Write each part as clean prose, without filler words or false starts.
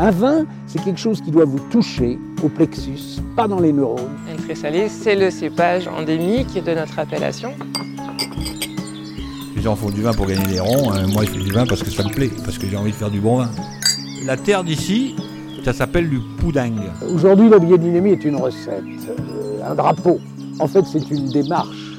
Un vin, c'est quelque chose qui doit vous toucher au plexus, pas dans les neurones. Et le Tressaillé, c'est le cépage endémique de notre appellation. Les gens font du vin pour gagner des ronds, moi je fais du vin parce que ça me plaît, parce que j'ai envie de faire du bon vin. La terre d'ici, ça s'appelle du pouding. Aujourd'hui, la biodynamie est une recette, un drapeau. En fait, c'est une démarche.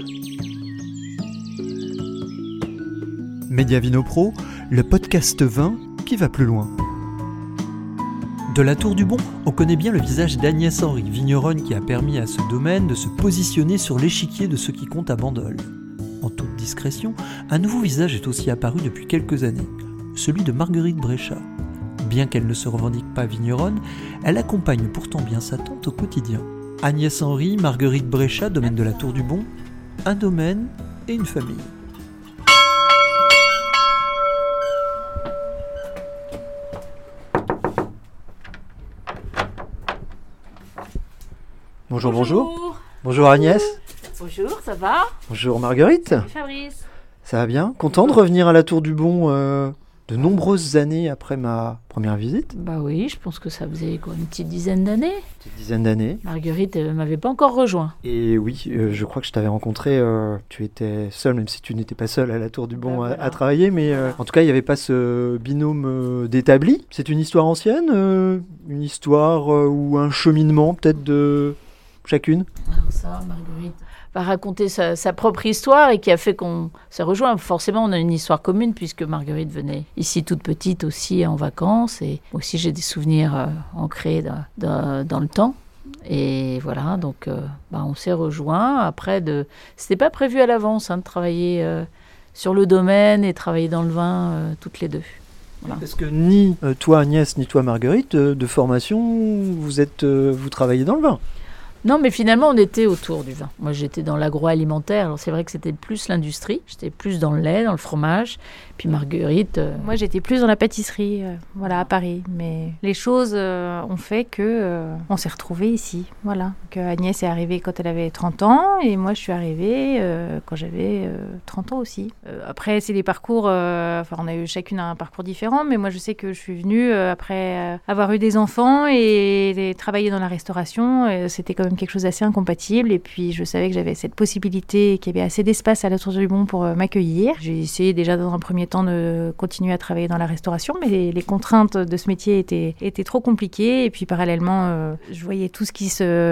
Média Vino Pro, le podcast vin qui va plus loin. De la Tour du Bon, on connaît bien le visage d'Agnès Henry, vigneronne qui a permis à ce domaine de se positionner sur l'échiquier de ce qui compte à Bandol. En toute discrétion, un nouveau visage est aussi apparu depuis quelques années, celui de Marguerite Bréchat. Bien qu'elle ne se revendique pas vigneronne, elle accompagne pourtant bien sa tante au quotidien. Agnès Henry, Marguerite Bréchat, domaine de la Tour du Bon, un domaine et une famille. Bonjour. Bonjour Agnès. Bonjour, ça va? Bonjour Marguerite. Salut Fabrice. Ça va bien? Content de revenir à la Tour du Bon de nombreuses années après ma première visite? Bah oui, je pense que ça faisait une petite dizaine d'années. Marguerite m'avait pas encore rejoint. Et oui, je crois que je t'avais rencontré, tu étais seule, même si tu n'étais pas seule à la Tour du Bon voilà. à travailler, mais en tout cas il n'y avait pas ce binôme d'établi. C'est une histoire ancienne, une histoire ou un cheminement peut-être de chacune? Alors ça, Marguerite va raconter sa propre histoire et qui a fait qu'on s'est rejoint. Forcément, on a une histoire commune puisque Marguerite venait ici toute petite aussi en vacances. Et aussi, j'ai des souvenirs ancrés dans le temps. Et voilà, donc on s'est rejoints. Après, c'était pas prévu à l'avance de travailler sur le domaine et travailler dans le vin toutes les deux. Voilà. Parce que ni toi Agnès, ni toi Marguerite, de formation, vous travaillez dans le vin. Non, mais finalement, on était autour du vin. Moi, j'étais dans l'agroalimentaire. Alors, c'est vrai que c'était plus l'industrie. J'étais plus dans le lait, dans le fromage. Puis Marguerite... Moi, j'étais plus dans la pâtisserie, à Paris. Mais les choses ont fait que on s'est retrouvés ici. Voilà. Donc, Agnès est arrivée quand elle avait 30 ans. Et moi, je suis arrivée quand j'avais 30 ans aussi. Après, c'est des parcours... on a eu chacune un parcours différent. Mais moi, je sais que je suis venue après avoir eu des enfants et travailler dans la restauration. C'était quand même quelque chose d'assez incompatible, et puis je savais que j'avais cette possibilité, qu'il y avait assez d'espace à la Tour du Bon pour m'accueillir. J'ai essayé déjà dans un premier temps de continuer à travailler dans la restauration, mais les contraintes de ce métier étaient trop compliquées, et puis parallèlement je voyais tout ce qui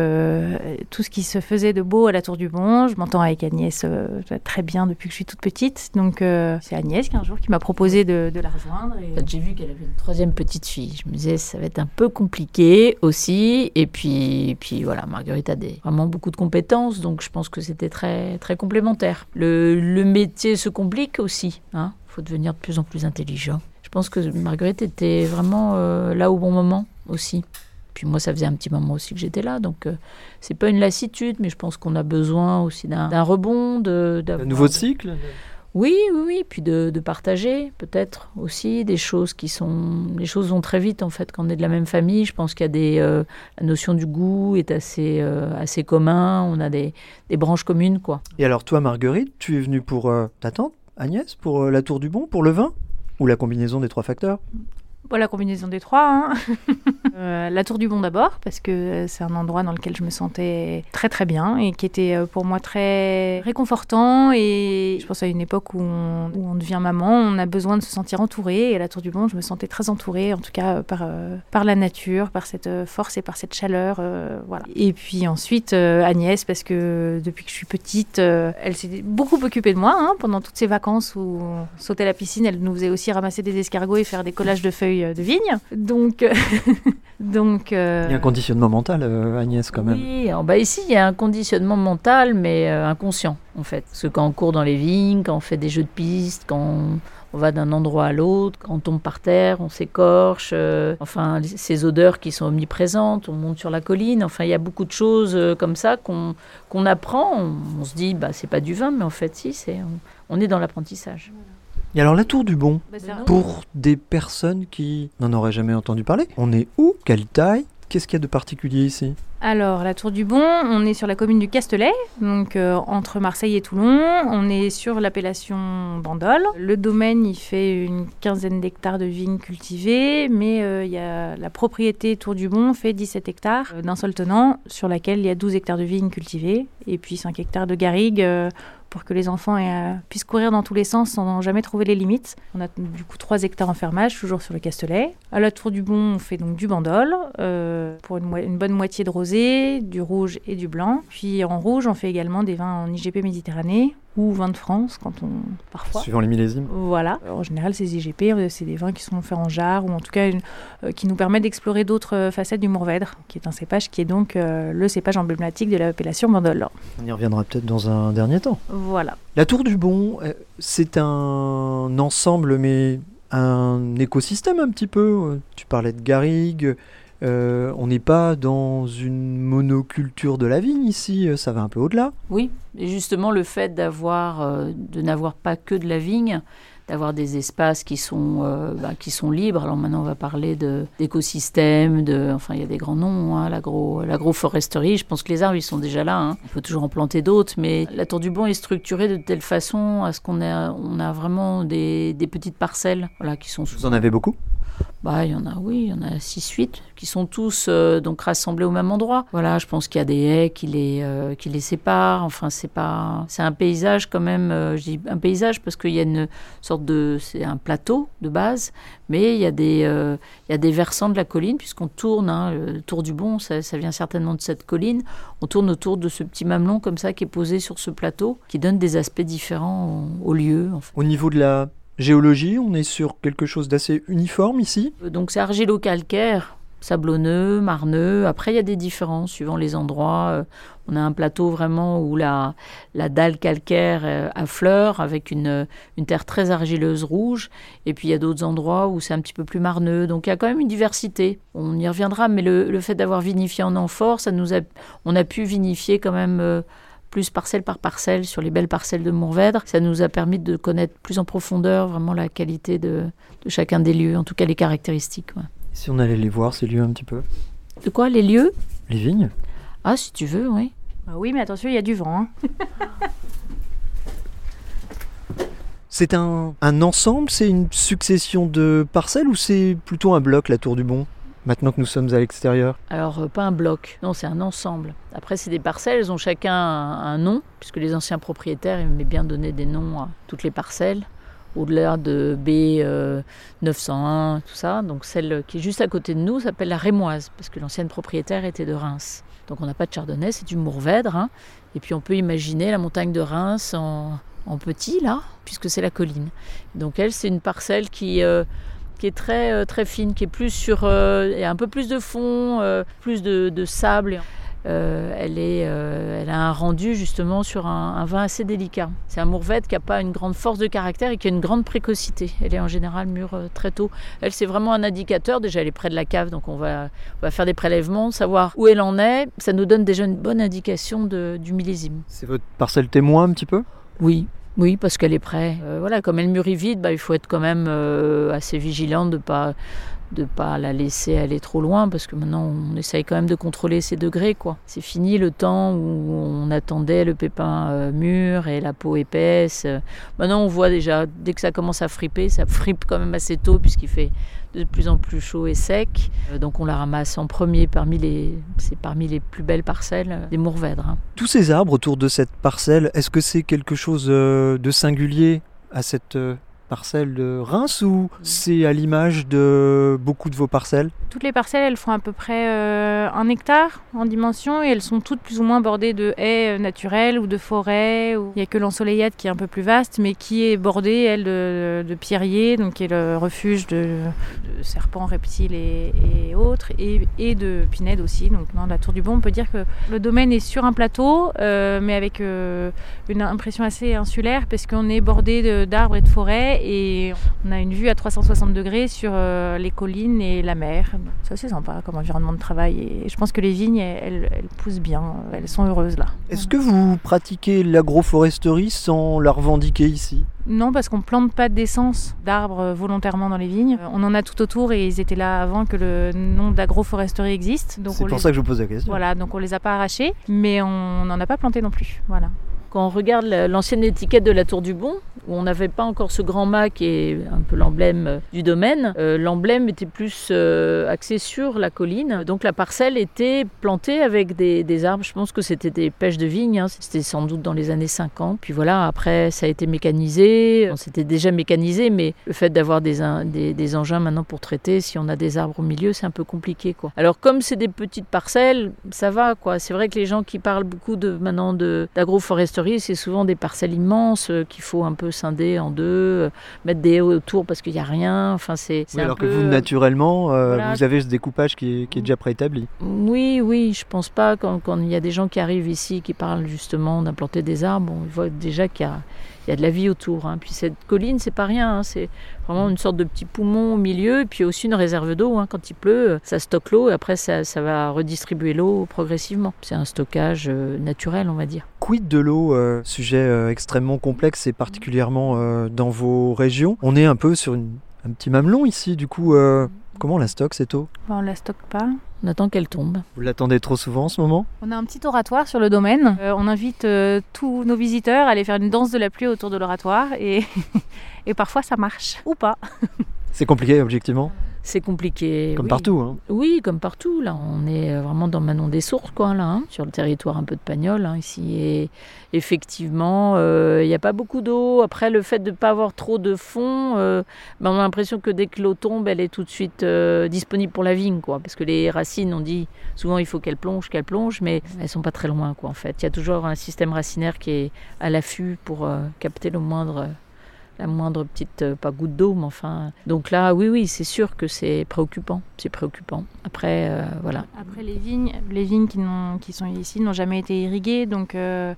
se faisait de beau à la Tour du Bon. Je m'entends avec Agnès très bien depuis que je suis toute petite, donc c'est Agnès qui un jour qui m'a proposé de la rejoindre. En fait, j'ai vu qu'elle avait une troisième petite fille. Je me disais ça va être un peu compliqué aussi, et puis voilà, Marguerite a vraiment beaucoup de compétences, donc je pense que c'était très, très complémentaire. Le métier se complique aussi, hein. Faut devenir de plus en plus intelligent. Je pense que Marguerite était vraiment là au bon moment aussi. Puis moi, ça faisait un petit moment aussi que j'étais là, donc c'est pas une lassitude, mais je pense qu'on a besoin aussi d'un rebond, Un nouveau cycle. Oui, puis de partager peut-être aussi des choses les choses vont très vite en fait quand on est de la même famille. Je pense qu'il y a la notion du goût est assez commun, on a des branches communes quoi. Et alors toi Marguerite, tu es venue pour ta tante Agnès, pour la Tour du Bon, pour le vin, ou la combinaison des trois facteurs? La combinaison des trois. Hein. La Tour du Bon d'abord, parce que c'est un endroit dans lequel je me sentais très très bien et qui était pour moi très réconfortant. Et je pense à une époque où on devient maman, on a besoin de se sentir entouré. Et à la Tour du Bon, je me sentais très entourée, en tout cas par la nature, par cette force et par cette chaleur. Voilà. Et puis ensuite, Agnès, parce que depuis que je suis petite, elle s'est beaucoup occupée de moi pendant toutes ces vacances où on sautait à la piscine. Elle nous faisait aussi ramasser des escargots et faire des collages de feuilles de vigne. Donc il y a un conditionnement mental, Agnès, quand même. Oui, ici, il y a un conditionnement mental, mais inconscient, en fait. Parce que quand on court dans les vignes, quand on fait des jeux de piste, quand on va d'un endroit à l'autre, quand on tombe par terre, on s'écorche, ces odeurs qui sont omniprésentes, on monte sur la colline, il y a beaucoup de choses comme ça qu'on apprend. On se dit, c'est pas du vin, mais en fait, si, on est dans l'apprentissage. Et alors la Tour du Bon, pour des personnes qui n'en auraient jamais entendu parler, on est où? Quelle taille? Qu'est-ce qu'il y a de particulier ici ? Alors, la Tour du Bon, on est sur la commune du Castelet, donc entre Marseille et Toulon. On est sur l'appellation Bandol. Le domaine, il fait une 15aine d'hectares de vignes cultivées, mais il y a la propriété Tour du Bon fait 17 hectares d'un seul tenant, sur laquelle il y a 12 hectares de vignes cultivées, et puis 5 hectares de garrigues, pour que les enfants puissent courir dans tous les sens sans jamais trouver les limites. On a du coup 3 hectares en fermage, toujours sur le Castelet. À la Tour du Bon, on fait donc du Bandol, pour une bonne moitié de rosé, du rouge et du blanc. Puis en rouge, on fait également des vins en IGP Méditerranée ou vins de France, parfois. Suivant les millésimes. Voilà. En général, ces IGP, c'est des vins qui sont faits en jarre, ou en tout cas qui nous permettent d'explorer d'autres facettes du Mourvèdre, qui est un cépage qui est donc le cépage emblématique de l'appellation Bandol. On y reviendra peut-être dans un dernier temps. Voilà. La Tour du Bon, c'est un ensemble, mais un écosystème un petit peu. Tu parlais de garrigues. On n'est pas dans une monoculture de la vigne ici, ça va un peu au-delà. Oui, et justement le fait de n'avoir pas que de la vigne, d'avoir des espaces qui sont libres. Alors maintenant on va parler d'écosystèmes, il y a des grands noms, hein, l'agroforesterie. Je pense que les arbres ils sont déjà là. Hein. Il faut toujours en planter d'autres, mais la Tour du Bon est structurée de telle façon à ce qu'on a vraiment des petites parcelles, qui sont. Vous en avez beaucoup ? Il y en a 6-8 qui sont tous donc rassemblés au même endroit. Voilà, je pense qu'il y a des haies qui les séparent. Enfin, c'est un paysage quand même. Je dis un paysage parce qu'il y a une sorte c'est un plateau de base, mais il y a des versants de la colline puisqu'on tourne. Le Tour du Bon, ça vient certainement de cette colline. On tourne autour de ce petit mamelon comme ça qui est posé sur ce plateau, qui donne des aspects différents au lieu. En fait. Au niveau de la géologie, on est sur quelque chose d'assez uniforme ici. Donc c'est argilo-calcaire, sablonneux, marneux. Après, il y a des différences suivant les endroits. On a un plateau vraiment où la dalle calcaire affleure avec une terre très argileuse rouge. Et puis il y a d'autres endroits où c'est un petit peu plus marneux. Donc il y a quand même une diversité. On y reviendra, mais le fait d'avoir vinifié en amphore, on a pu vinifier quand même plus parcelle par parcelle sur les belles parcelles de Mourvèdre. Ça nous a permis de connaître plus en profondeur vraiment la qualité de chacun des lieux, en tout cas les caractéristiques. Ouais. Si on allait les voir, ces lieux un petit peu. De quoi, les lieux ? Les vignes. Ah, si tu veux, oui. Oui, mais attention, il y a du vent. C'est un ensemble, c'est une succession de parcelles ou c'est plutôt un bloc, la Tour du Bon ? Maintenant que nous sommes à l'extérieur. Alors, pas un bloc, non, c'est un ensemble. Après, c'est des parcelles, elles ont chacun un nom, puisque les anciens propriétaires aimaient bien donner des noms à toutes les parcelles, au-delà de B901, tout ça. Donc, celle qui est juste à côté de nous s'appelle la Rémoise, parce que l'ancienne propriétaire était de Reims. Donc, on n'a pas de chardonnay, c'est du Mourvèdre. Hein. Et puis, on peut imaginer la montagne de Reims en petit, là, puisque c'est la colline. Donc, elle, c'est une parcelle qui est très, très fine, qui est plus sur un peu plus de fond, plus de sable. Elle a un rendu justement sur un vin assez délicat. C'est un Mourvèdre qui n'a pas une grande force de caractère et qui a une grande précocité. Elle est en général mûre très tôt. Elle, c'est vraiment un indicateur. Déjà, elle est près de la cave, donc on va faire des prélèvements, savoir où elle en est. Ça nous donne déjà une bonne indication du millésime. C'est votre parcelle témoin un petit peu ? Oui, parce qu'elle est prête. Comme elle mûrit vite, il faut être quand même assez vigilant de pas la laisser aller trop loin, parce que maintenant on essaye quand même de contrôler ses degrés, quoi. C'est fini le temps où on attendait le pépin mûr et la peau épaisse. Maintenant on voit déjà, dès que ça commence à friper, ça fripe quand même assez tôt puisqu'il fait de plus en plus chaud et sec. Donc on la ramasse en premier parmi les plus belles parcelles des Mourvèdres. Hein. Tous ces arbres autour de cette parcelle, est-ce que c'est quelque chose de singulier à cette parcelle de Reims ou c'est à l'image de beaucoup de vos parcelles ? Toutes les parcelles, elles font à peu près 1 hectare en dimension et elles sont toutes plus ou moins bordées de haies naturelles ou de forêts. Il n'y a que l'ensoleillade qui est un peu plus vaste, mais qui est bordée, elle, de pierriers, donc qui est le refuge de serpents, reptiles et autres, et de pinèdes aussi. Donc dans la Tour du Bon, on peut dire que le domaine est sur un plateau, mais avec une impression assez insulaire, parce qu'on est bordé d'arbres et de forêts, et on a une vue à 360 degrés sur les collines et la mer. C'est assez sympa comme environnement de travail, et je pense que les vignes, elles poussent bien, elles sont heureuses là. Est-ce que vous pratiquez l'agroforesterie sans la revendiquer ici ? Non, parce qu'on ne plante pas d'essence d'arbres volontairement dans les vignes. On en a tout autour et ils étaient là avant que le nom d'agroforesterie existe. Donc C'est pour ça que je vous pose la question. Voilà, donc on les a pas arrachés, mais on n'en a pas planté non plus. Voilà. Quand on regarde l'ancienne étiquette de la Tour du Bon, où on n'avait pas encore ce grand mât qui est un peu l'emblème du domaine, l'emblème était plus axé sur la colline. Donc la parcelle était plantée avec des arbres. Je pense que c'était des pêches de vigne, hein. C'était sans doute dans les années 50. Puis voilà, après ça a été mécanisé. On s'était déjà mécanisé, mais le fait d'avoir des engins maintenant pour traiter, si on a des arbres au milieu, c'est un peu compliqué, quoi. Alors comme c'est des petites parcelles, ça va, quoi. C'est vrai que les gens qui parlent beaucoup maintenant d'agroforesterie, c'est souvent des parcelles immenses qu'il faut un peu scinder en deux, mettre des haies autour parce qu'il n'y a rien. Enfin, c'est Oui, un alors peu... que vous, naturellement, Voilà. vous avez ce découpage qui est déjà préétabli. Oui, je pense pas quand il y a des gens qui arrivent ici qui parlent justement d'implanter des arbres, on voit déjà qu'il y a de la vie autour, hein. Puis cette colline, c'est pas rien, hein. C'est vraiment une sorte de petit poumon au milieu, et puis aussi une réserve d'eau, hein. Quand il pleut, ça stocke l'eau et après ça va redistribuer l'eau progressivement. C'est un stockage naturel, on va dire. Quid de l'eau, sujet extrêmement complexe et particulièrement dans vos régions. On est un peu sur un petit mamelon ici, du coup, comment on la stocke cette eau? On la stocke pas. On attend qu'elle tombe. Vous l'attendez trop souvent en ce moment? On a un petit oratoire sur le domaine. On invite tous nos visiteurs à aller faire une danse de la pluie autour de l'oratoire et parfois ça marche ou pas. C'est compliqué objectivement? C'est compliqué. Comme oui. partout, hein. Oui, comme partout. Là, on est vraiment dans Manon des Sources, quoi, là, hein, sur le territoire un peu de Pagnol, hein, ici. Et effectivement, il n'y a pas beaucoup d'eau. Après, le fait de ne pas avoir trop de fond, on a l'impression que dès que l'eau tombe, elle est tout de suite disponible pour la vigne, quoi. Parce que les racines, on dit souvent il faut qu'elles plongent, mais elles sont pas très loin, quoi, en fait. Il y a toujours un système racinaire qui est à l'affût pour capter la moindre petite, pas goutte d'eau, mais enfin... Donc là, oui, c'est sûr que c'est préoccupant. Après, voilà. Après, les vignes qui sont ici n'ont jamais été irriguées, donc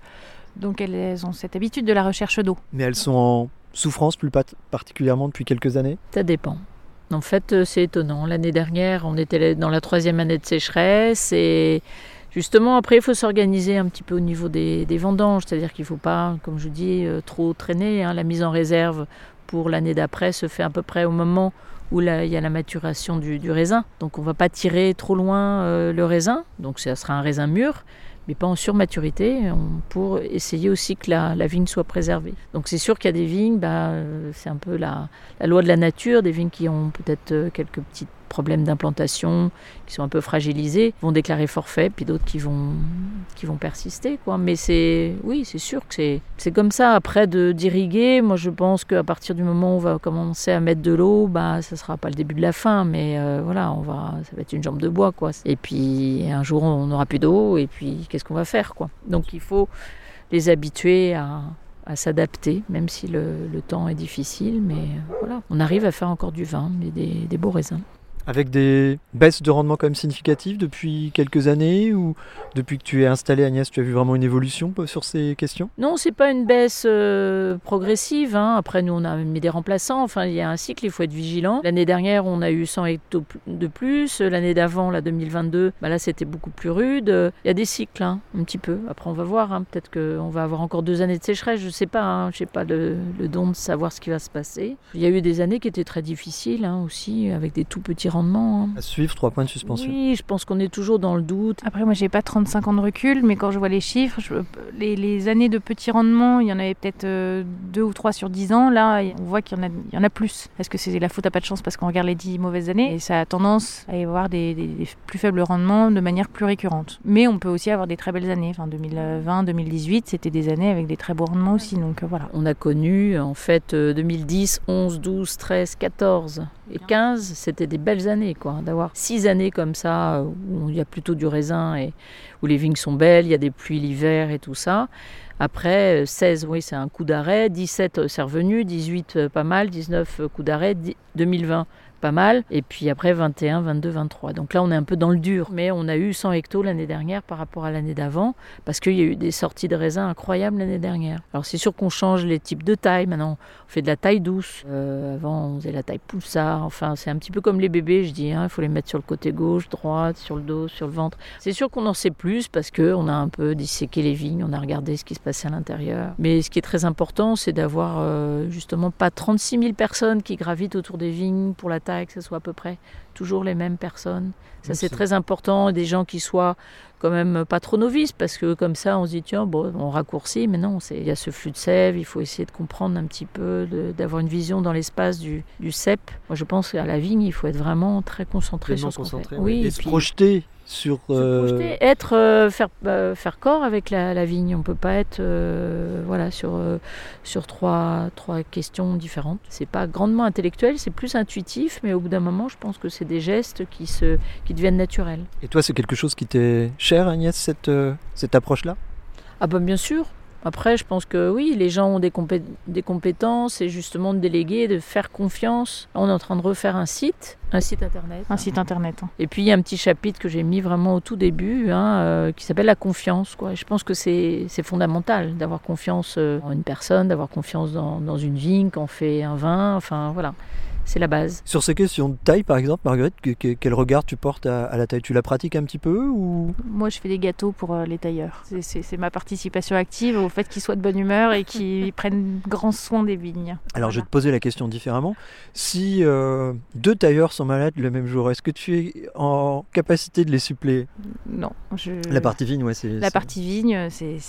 elles ont cette habitude de la recherche d'eau. Mais elles sont en souffrance plus particulièrement depuis quelques années? Ça dépend. En fait, c'est étonnant. L'année dernière, on était dans la 3e année de sécheresse et... Justement, après, il faut s'organiser un petit peu au niveau des vendanges, c'est-à-dire qu'il ne faut pas, comme je dis, trop traîner, hein. La mise en réserve pour l'année d'après se fait à peu près au moment où il y a la maturation du raisin. Donc on ne va pas tirer trop loin le raisin, donc ça sera un raisin mûr, mais pas en surmaturité, pour essayer aussi que la vigne soit préservée. Donc c'est sûr qu'il y a des vignes, c'est un peu la loi de la nature, des vignes qui ont peut-être quelques petits problèmes d'implantation, qui sont un peu fragilisés, vont déclarer forfait, puis d'autres qui vont persister, quoi. Mais c'est sûr que c'est comme ça. Après, d'irriguer, moi je pense qu'à partir du moment où on va commencer à mettre de l'eau, ça sera pas le début de la fin, mais voilà, ça va être une jambe de bois, quoi. Et puis un jour on n'aura plus d'eau, et puis qu'est-ce qu'on va faire, quoi. Donc il faut les habituer à s'adapter, même si le temps est difficile, mais voilà. On arrive à faire encore du vin, mais des beaux raisins. Avec des baisses de rendement quand même significatives depuis quelques années, ou depuis que tu es installée, Agnès, tu as vu vraiment une évolution sur ces questions? Non, c'est pas une baisse progressive, hein. Après, nous, on a mis des remplaçants. Enfin, il y a un cycle, il faut être vigilant. L'année dernière, on a eu 100 hectos de plus. L'année d'avant, la 2022, là, c'était beaucoup plus rude. Il y a des cycles, hein, un petit peu. Après, on va voir, hein. Peut-être qu'on va avoir encore 2 années de sécheresse. Je sais pas, hein. Je n'ai pas le don de savoir ce qui va se passer. Il y a eu des années qui étaient très difficiles, hein, aussi, avec des tout petits rendement. À suivre, 3 points de suspension. Oui, je pense qu'on est toujours dans le doute. Après, moi, j'ai pas 35 ans de recul, mais quand je vois les chiffres, les années de petits rendements, il y en avait peut-être 2 ou 3 sur 10 ans. Là, on voit qu'il y en a plus. Est-ce que c'est la faute à pas de chance parce qu'on regarde les 10 mauvaises années? Et ça a tendance à y avoir des plus faibles rendements de manière plus récurrente. Mais on peut aussi avoir des très belles années. Enfin, 2020, 2018, c'était des années avec des très beaux rendements aussi. Donc voilà. On a connu, en fait, 2010, 11, 12, 13, 14 et 15, c'était des belles années, quoi. D'avoir 6 années comme ça, où il y a plutôt du raisin et où les vignes sont belles, il y a des pluies l'hiver et tout ça. Après, 16, oui, c'est un coup d'arrêt. 17, c'est revenu. 18, pas mal. 19, coup d'arrêt. 2020, pas mal. Et puis après, 21, 22, 23. Donc là, on est un peu dans le dur. Mais on a eu 100 hectos l'année dernière par rapport à l'année d'avant, parce qu'il y a eu des sorties de raisins incroyables l'année dernière. Alors c'est sûr qu'on change les types de taille. Maintenant, on fait de la taille douce. Avant, on faisait la taille poussard. Enfin, c'est un petit peu comme les bébés, je dis. Il faut les mettre sur le côté gauche, droite, sur le dos, sur le ventre. C'est sûr qu'on en sait plus parce qu'on a un peu disséqué les vignes. On a regardé ce qui se passer à l'intérieur. Mais ce qui est très important, c'est d'avoir justement pas 36 000 personnes qui gravitent autour des vignes pour la taille, que ce soit à peu près toujours les mêmes personnes. Ça, c'est très important. Des gens qui soient quand même pas trop novices, parce que comme ça, on se dit, tiens, bon, on raccourcit, mais non, il y a ce flux de sève, il faut essayer de comprendre un petit peu, d'avoir une vision dans l'espace du cep. Moi, je pense qu'à la vigne, il faut être vraiment très concentré sur ce qu'on fait. Oui, et se projeter sur... faire corps avec la vigne. On ne peut pas être sur trois questions différentes. C'est pas grandement intellectuel, c'est plus intuitif, mais au bout d'un moment, je pense que c'est des gestes qui deviennent naturels. Et toi, c'est quelque chose qui t'est cher, Agnès, cette approche-là ? Ah ben bien sûr. Après, je pense que oui, les gens ont des compétences, et justement de déléguer, de faire confiance. On est en train de refaire un site internet. Un site internet. Et puis il y a un petit chapitre que j'ai mis vraiment au tout début, qui s'appelle la confiance, quoi. Je pense que c'est fondamental d'avoir confiance en une personne, d'avoir confiance dans une vigne, quand on fait un vin, enfin voilà. C'est la base. Sur ces questions de taille, par exemple, Marguerite, quel regard tu portes à la taille ? Tu la pratiques un petit peu ou... Moi, je fais des gâteaux pour les tailleurs. C'est ma participation active au fait qu'ils soient de bonne humeur et qu'ils prennent grand soin des vignes. Alors, je vais te poser la question différemment. Si 2 tailleurs sont malades le même jour, est-ce que tu es en capacité de les suppléer ? Non. La partie vigne, ouais, c'est... La partie vigne,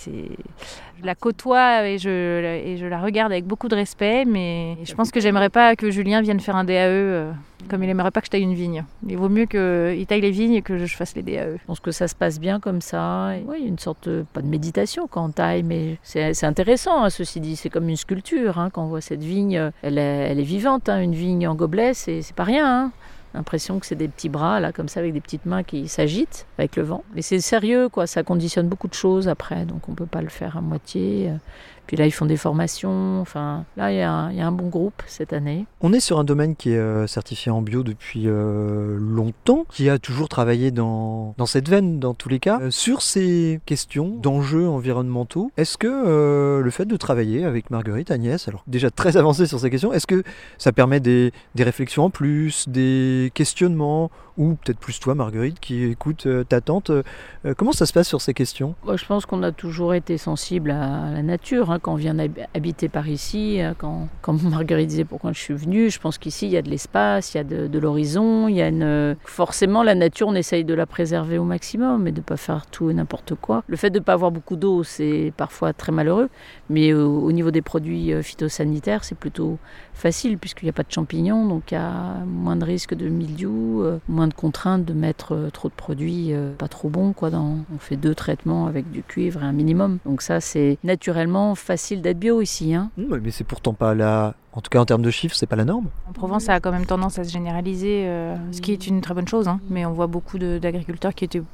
je la côtoie et je la regarde avec beaucoup de respect, mais je pense que j'aimerais pas que Julien vienne faire un DAE comme il aimerait pas que je taille une vigne. Il vaut mieux qu'il taille les vignes et que je fasse les DAE. Je pense que ça se passe bien comme ça. Oui, une sorte, pas de méditation quand on taille, mais c'est intéressant, ceci dit. C'est comme une sculpture, quand on voit cette vigne, elle est vivante. Une vigne en gobelet, c'est pas rien. L'impression que c'est des petits bras, là, comme ça, avec des petites mains qui s'agitent avec le vent. Mais c'est sérieux, quoi. Ça conditionne beaucoup de choses après, donc on ne peut pas le faire à moitié. Puis là, ils font des formations. Enfin, là, il y a un bon groupe cette année. On est sur un domaine qui est certifié en bio depuis longtemps, qui a toujours travaillé dans cette veine, dans tous les cas. Sur ces questions d'enjeux environnementaux, est-ce que le fait de travailler avec Marguerite, Agnès, alors déjà très avancée sur ces questions, est-ce que ça permet des réflexions en plus, des questionnements, ou peut-être plus toi, Marguerite, qui écoute ta tante, comment ça se passe sur ces questions ? Moi, je pense qu'on a toujours été sensible à la nature. Quand on vient habiter par ici, quand Marguerite disait pourquoi je suis venue, je pense qu'ici il y a de l'espace, il y a de l'horizon, il y a forcément la nature, on essaye de la préserver au maximum et de ne pas faire tout et n'importe quoi. Le fait de ne pas avoir beaucoup d'eau, c'est parfois très malheureux, mais au niveau des produits phytosanitaires, c'est plutôt facile puisqu'il n'y a pas de champignons, donc il y a moins de risque de mildiou, moins de contraintes de mettre trop de produits pas trop bons, quoi. On fait 2 traitements avec du cuivre et un minimum, donc ça c'est naturellement facile d'être bio ici. Mais c'est pourtant pas la... En tout cas, en termes de chiffres, c'est pas la norme. En Provence, ça a quand même tendance à se généraliser, ce qui est une très bonne chose. Mais on voit beaucoup d'agriculteurs qui étaient,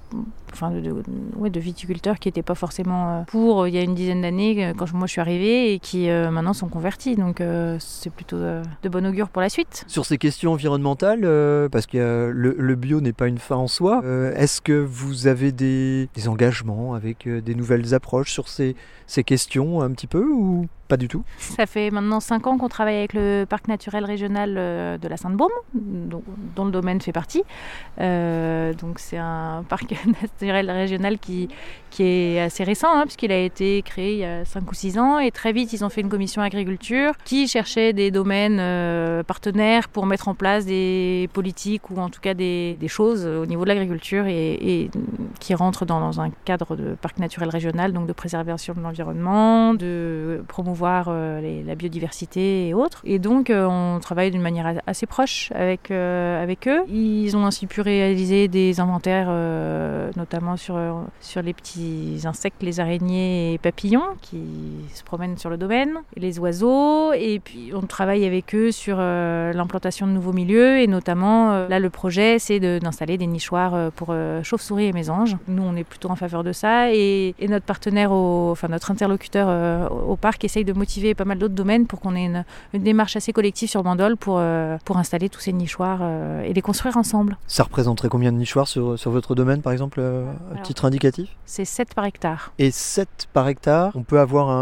de viticulteurs qui n'étaient pas forcément pour il y a une dizaine d'années, quand moi je suis arrivée, et qui maintenant sont convertis. Donc c'est plutôt de bon augure pour la suite. Sur ces questions environnementales, parce que le bio n'est pas une fin en soi, est-ce que vous avez des engagements avec des nouvelles approches sur ces questions un petit peu ou pas du tout ? Ça fait maintenant 5 ans qu'on travaille avec le parc naturel régional de la Sainte-Baume, dont le domaine fait partie. Donc c'est un parc naturel régional qui est assez récent, puisqu'il a été créé il y a 5 ou 6 ans. Et très vite, ils ont fait une commission agriculture qui cherchait des domaines partenaires pour mettre en place des politiques ou en tout cas des choses au niveau de l'agriculture et qui rentrent dans un cadre de parc naturel régional, donc de préservation de l'environnement, de promouvoir la biodiversité et autres. Et donc, on travaille d'une manière assez proche avec eux. Ils ont ainsi pu réaliser des inventaires, notamment sur les petits insectes, les araignées et papillons qui se promènent sur le domaine, et les oiseaux. Et puis, on travaille avec eux sur l'implantation de nouveaux milieux. Et notamment, là, le projet, c'est d'installer des nichoirs pour chauves-souris et mésanges. Nous, on est plutôt en faveur de ça. Et notre partenaire, notre interlocuteur au parc essaye de motiver pas mal d'autres domaines pour qu'on ait une démarche assez collective sur Bandol pour installer tous ces nichoirs et les construire ensemble. Ça représenterait combien de nichoirs sur votre domaine, par exemple, à titre indicatif ? C'est 7 par hectare. Et 7 par hectare, on peut avoir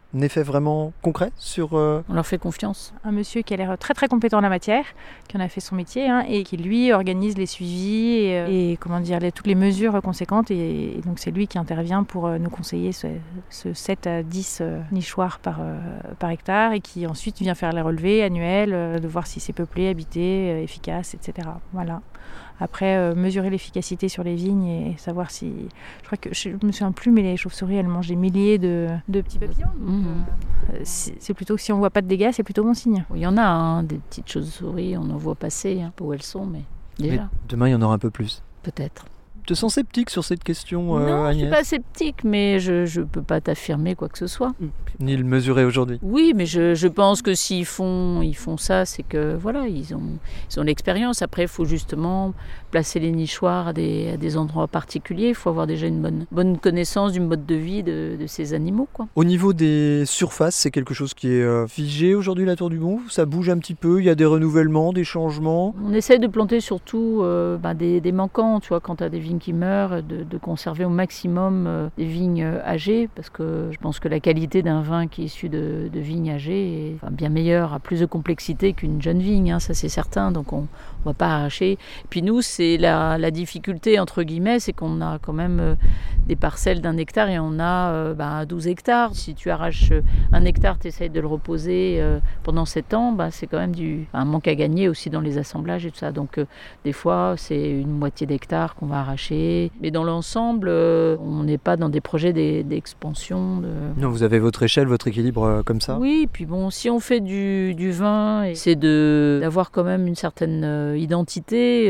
effet vraiment concret sur... On leur fait confiance. Un monsieur qui a l'air très très compétent en la matière, qui en a fait son métier et qui lui organise les suivis et comment dire, toutes les mesures conséquentes et donc c'est lui qui intervient pour nous conseiller ce 7 à 10 nichoirs par hectare et qui ensuite vient faire les relevés annuels, de voir si c'est peuplé, habité, efficace, etc. Voilà. Après, mesurer l'efficacité sur les vignes et savoir si... Je crois que je me souviens plus, mais les chauves-souris, elles mangent des milliers de petits papillons. Donc, c'est plutôt que si on voit pas de dégâts, c'est plutôt bon signe. Il y en a des petites chauves-souris, on en voit passer, où elles sont, mais déjà. Mais demain, il y en aura un peu plus. Peut-être. Tu te sens sceptique sur cette question, non, Agnès? je suis pas sceptique, mais je peux pas t'affirmer quoi que ce soit. Ni le mesurer aujourd'hui. Oui, mais je pense que s'ils font ça, c'est que voilà, ils ont l'expérience. Après, il faut justement placer les nichoirs à des endroits particuliers. Il faut avoir déjà une bonne connaissance du mode de vie de ces animaux, quoi. Au niveau des surfaces, c'est quelque chose qui est figé aujourd'hui, la Tour du Bon? Ça bouge un petit peu, il y a des renouvellements, des changements? On essaie de planter surtout des manquants, tu vois, quand tu as des vignes qui meurent, de conserver au maximum des vignes âgées, parce que je pense que la qualité d'un vin qui est issu de vignes âgées est bien meilleure, a plus de complexité qu'une jeune vigne, ça c'est certain, donc on ne va pas arracher. Et puis nous, c'est la difficulté, entre guillemets, c'est qu'on a quand même des parcelles d'1 hectare et on a 12 hectares. Si tu arraches 1 hectare, tu essayes de le reposer pendant 7 ans, c'est quand même un manque à gagner aussi dans les assemblages et tout ça. Donc des fois, c'est une moitié d'hectare qu'on va arracher. Mais dans l'ensemble, on n'est pas dans des projets d'expansion. Non, vous avez votre échelle, votre équilibre comme ça? Oui, puis bon, si on fait du vin, c'est d'avoir quand même une certaine identité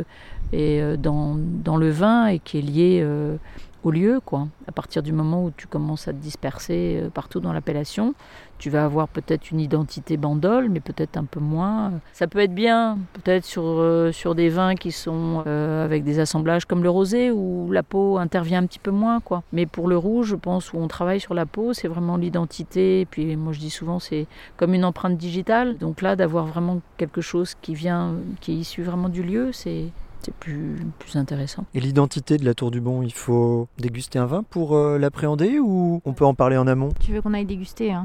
dans le vin et qui est liée au lieu, quoi. À partir du moment où tu commences à te disperser partout dans l'appellation, tu vas avoir peut-être une identité Bandol, mais peut-être un peu moins. Ça peut être bien, peut-être sur des vins qui sont avec des assemblages comme le rosé, où la peau intervient un petit peu moins, quoi. Mais pour le rouge, je pense, où on travaille sur la peau, c'est vraiment l'identité. Et puis moi, je dis souvent, c'est comme une empreinte digitale. Donc là, d'avoir vraiment quelque chose qui est issu vraiment du lieu, c'est plus intéressant. Et l'identité de la Tour du Bon, il faut déguster un vin pour l'appréhender ou on peut en parler en amont? Tu veux qu'on aille déguster,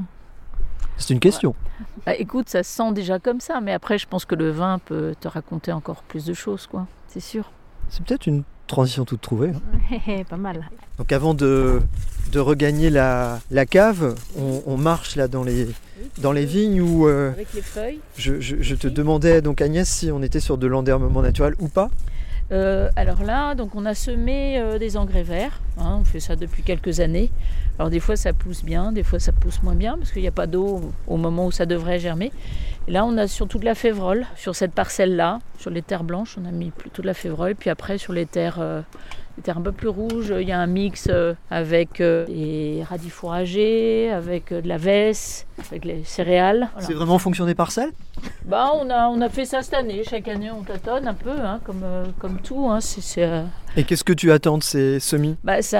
C'est une question. Écoute, ça se sent déjà comme ça, mais après, je pense que le vin peut te raconter encore plus de choses, quoi. C'est sûr. C'est peut-être une transition toute trouvée. Pas mal. Donc avant de regagner la cave, on marche là dans les vignes où avec les feuilles. Je te demandais donc Agnès si on était sur de l'endermement naturel ou pas. Alors là, donc on a semé des engrais verts, on fait ça depuis quelques années. Alors des fois ça pousse bien, des fois ça pousse moins bien parce qu'il n'y a pas d'eau au moment où ça devrait germer. Et là on a surtout de la févrole sur cette parcelle-là, sur les terres blanches on a mis plutôt de la févrole, puis après sur les terres un peu plus rouges, il y a un mix avec des radis fourragés, avec de la vesse, avec les céréales. Voilà. C'est vraiment fonctionné parcelle? On a fait ça cette année. Chaque année, on tâtonne un peu, comme tout. Et qu'est-ce que tu attends de ces semis?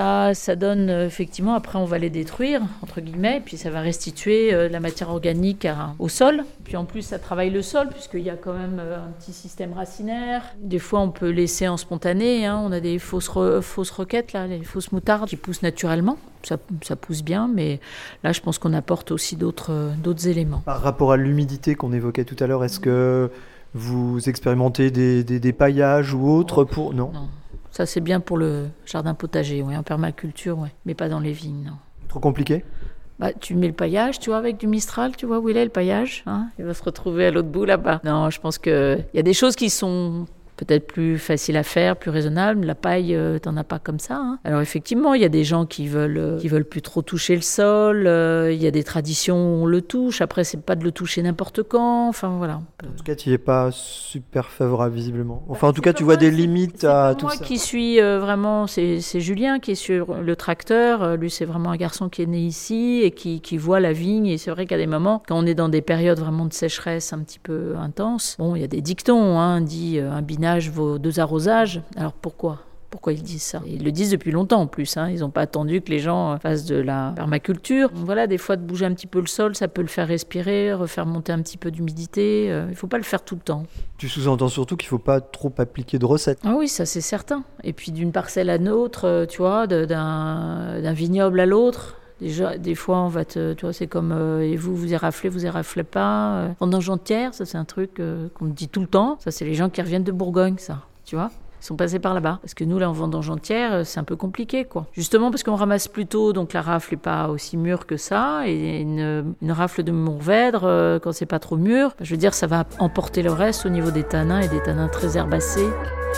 Ça donne, effectivement, après on va les détruire, entre guillemets, puis ça va restituer la matière organique au sol. Puis en plus, ça travaille le sol, puisqu'il y a quand même un petit système racinaire. Des fois, on peut laisser en spontané. On a des fausses roquettes, là, les fausses moutardes qui poussent naturellement. Ça pousse bien, mais là, je pense qu'on apporte aussi d'autres éléments. Par rapport à l'humidité qu'on évoquait tout à l'heure, est-ce que vous expérimentez des paillages ou autres pour... Non. Ça, c'est bien pour le jardin potager, en permaculture, mais pas dans les vignes, non. Trop compliqué? Tu mets le paillage, tu vois, avec du Mistral, tu vois où il est le paillage, il va se retrouver à l'autre bout là-bas. Non, je pense qu'il y a des choses qui sont peut-être plus faciles à faire, plus raisonnables. La paille, t'en as pas comme ça. Alors effectivement, il y a des gens qui veulent plus trop toucher le sol. Il y a des traditions où on le touche. Après, c'est pas de le toucher n'importe quand. Enfin voilà. En tout cas, tu n'y es pas super favorable visiblement. Enfin, en tout cas, tu vois des limites à tout ça. Moi qui suis vraiment, c'est Julien qui est sur le tracteur. Lui, c'est vraiment un garçon qui est né ici et qui voit la vigne. Et c'est vrai qu'à des moments, quand on est dans des périodes vraiment de sécheresse un petit peu intenses, il y a des dictons, dit un binage vaut 2 arrosages. Alors pourquoi ils disent ça? Ils le disent depuis longtemps en plus. Ils n'ont pas attendu que les gens fassent de la permaculture. Donc voilà, des fois de bouger un petit peu le sol, ça peut le faire respirer, refaire monter un petit peu d'humidité. Il ne faut pas le faire tout le temps. Tu sous-entends surtout qu'il ne faut pas trop appliquer de recettes. Ah oui, ça c'est certain. Et puis d'une parcelle à l'autre, tu vois, d'un vignoble à l'autre, Déjà, des fois, on va tu vois, c'est comme et vous éraflez pas. Vendanges entières, ça c'est un truc qu'on me dit tout le temps. Ça, c'est les gens qui reviennent de Bourgogne, ça. Tu vois, ils sont passés par là-bas. Parce que nous, là, en vendange entière, c'est un peu compliqué, quoi. Justement parce qu'on ramasse plus tôt, donc la rafle n'est pas aussi mûre que ça. Et une rafle de Mourvèdre, quand c'est pas trop mûr, je veux dire, ça va emporter le reste au niveau des tanins et des tanins très herbacés.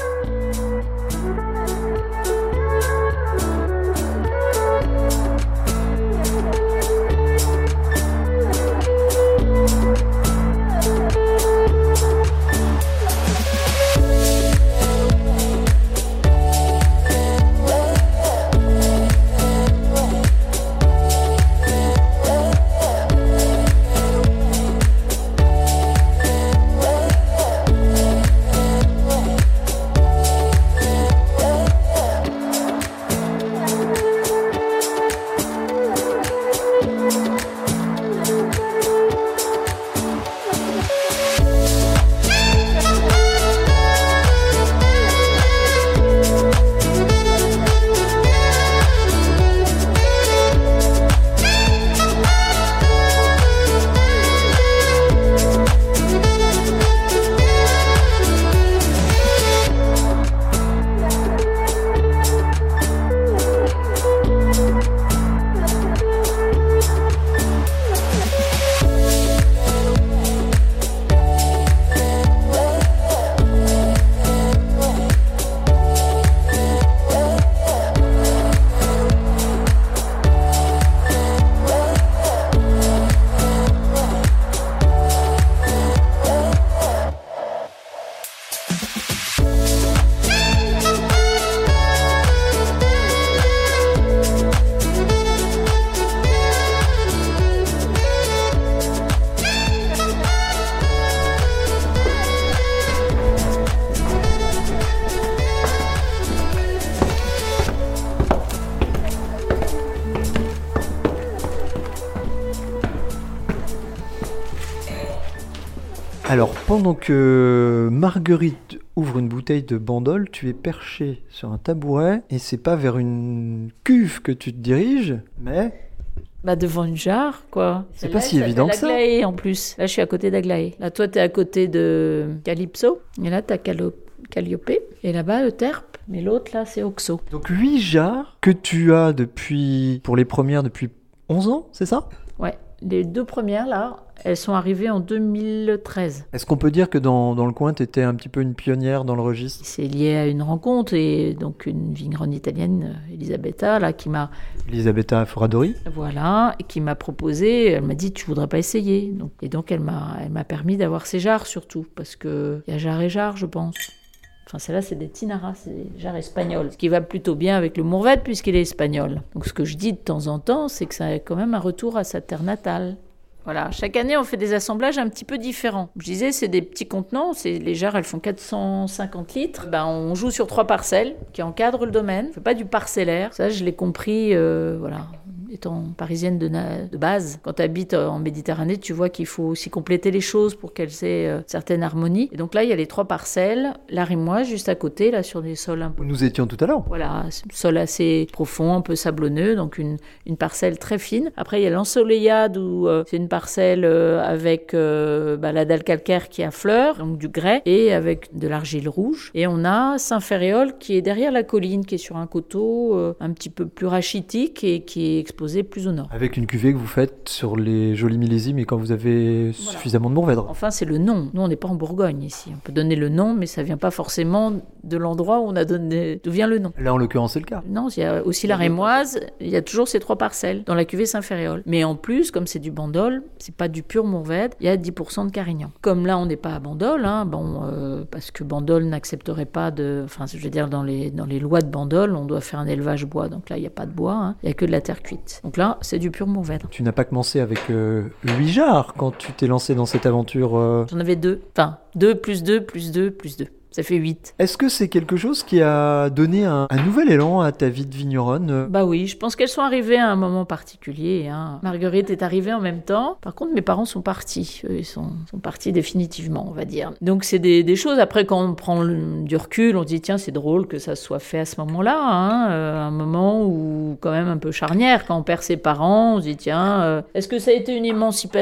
Alors, pendant que Marguerite ouvre une bouteille de Bandol, tu es perché sur un tabouret et c'est pas vers une cuve que tu te diriges, mais... Bah devant une jarre, quoi. C'est pas si évident que ça. Aglaé, en plus. Là, je suis à côté d'Aglaé. Là, toi, t'es à côté de Calypso. Et là, t'as Calliope. Et là-bas, Euterpe. Mais l'autre, là, c'est Oxo. Donc 8 jarres que tu as pour les premières, depuis 11 ans, c'est ça ? Ouais. Les 2 premières, là, elles sont arrivées en 2013. Est-ce qu'on peut dire que dans le coin, tu étais un petit peu une pionnière dans le registre ? C'est lié à une rencontre, et donc une vigneronne italienne, Elisabetta, là, qui m'a... Elisabetta Foradori. Voilà, et qui m'a proposé, elle m'a dit, tu voudrais pas essayer ? Donc elle m'a permis d'avoir ces jarres, surtout, parce qu'il y a jarre et jarre, je pense. Enfin, celle-là, c'est des Tinaras, c'est des jarres espagnoles. Ce qui va plutôt bien avec le Mourvèdre, puisqu'il est espagnol. Donc ce que je dis de temps en temps, c'est que ça a quand même un retour à sa terre natale. Voilà, chaque année, on fait des assemblages un petit peu différents. Je disais, c'est des petits contenants, les jarres, elles font 450 litres. On joue sur 3 parcelles qui encadrent le domaine. On ne fait pas du parcellaire. Ça, je l'ai compris, voilà, étant parisienne de base. Quand tu habites en Méditerranée, tu vois qu'il faut aussi compléter les choses pour qu'elles aient certaines harmonies. Et donc là, il y a les 3 parcelles, l'arimoise juste à côté, là, sur des sols un peu... Où nous étions tout à l'heure. Voilà, sol assez profond, un peu sablonneux, donc une parcelle très fine. Après, il y a l'ensoleillade où c'est une parcelle avec la dalle calcaire qui a fleurs, donc du grès, et avec de l'argile rouge. Et on a Saint-Ferréol qui est derrière la colline, qui est sur un coteau un petit peu plus rachitique et qui est exposé plus au nord. Avec une cuvée que vous faites sur les jolis millésimes et quand vous avez suffisamment de Mourvèdre. Enfin, c'est le nom. Nous, on n'est pas en Bourgogne ici. On peut donner le nom, mais ça vient pas forcément de l'endroit où on a donné... D'où vient le nom. Là, en l'occurrence, c'est le cas. Non, il y a aussi la rémoise. Il y a toujours ces 3 parcelles dans la cuvée Saint-Ferréol. Mais en plus, comme c'est du Bandol, c'est pas du pur Mourvèdre, il y a 10% de Carignan. Comme là, on n'est pas à Bandol, parce que Bandol n'accepterait pas de... Enfin, je veux dire, dans les lois de Bandol, on doit faire un élevage bois. Donc là, il n'y a pas de bois, il n'y a que de la terre cuite. Donc là, c'est du pur Mourvèdre. Tu n'as pas commencé avec 8 jarres quand tu t'es lancé dans cette aventure J'en avais 2. Enfin, 2 plus 2 plus 2 plus 2. Ça fait 8. Est-ce que c'est quelque chose qui a donné un nouvel élan à ta vie de vigneronne ? Bah oui, je pense qu'elles sont arrivées à un moment particulier. Marguerite est arrivée en même temps. Par contre, mes parents sont partis. Eux, ils sont partis définitivement, on va dire. Donc c'est des choses, après quand on prend du recul, on dit tiens, c'est drôle que ça soit fait à ce moment-là. Un moment où quand même un peu charnière. Quand on perd ses parents, on se dit tiens, est-ce que ça a été une émancipation ?